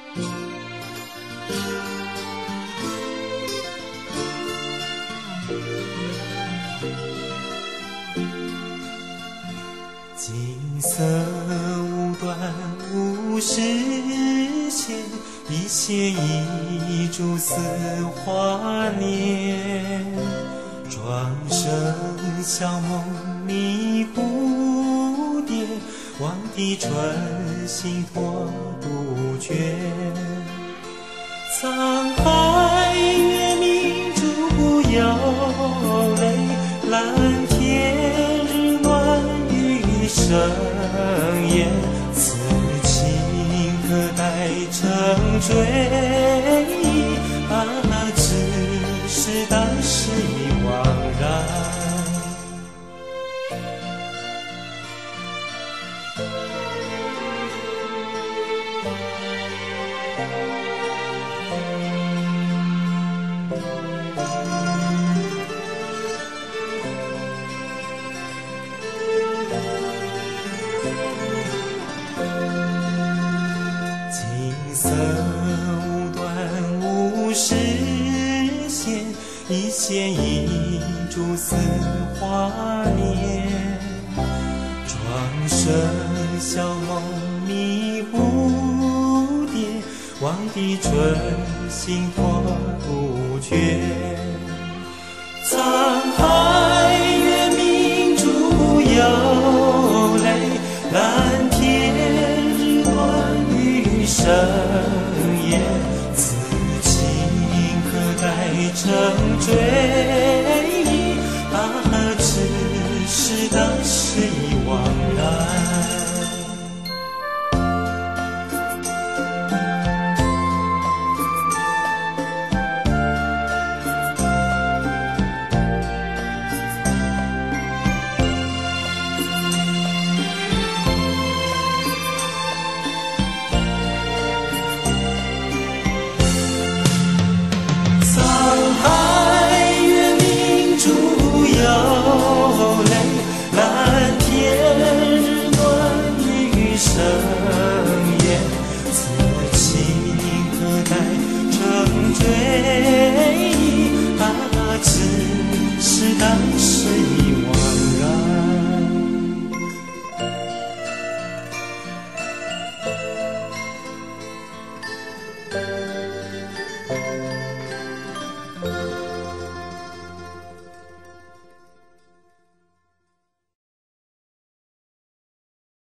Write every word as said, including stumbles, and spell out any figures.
金色无端无实现，一线一柱似华年。庄生晓梦迷蝴蝶，望帝春心托杜鹃。沧海月明珠不摇泪，蓝天日暖玉生烟。此情可待成追忆，啊，只是当时已惘然。金色无端无实现，一线一柱似华年。庄生晓梦迷蝴蝶，望帝春心托杜鹃。沧海月明珠不摇泪，蓝天日暖玉生烟。此情可待成追忆，啊，只是当时已惘然。蓝天日暖玉生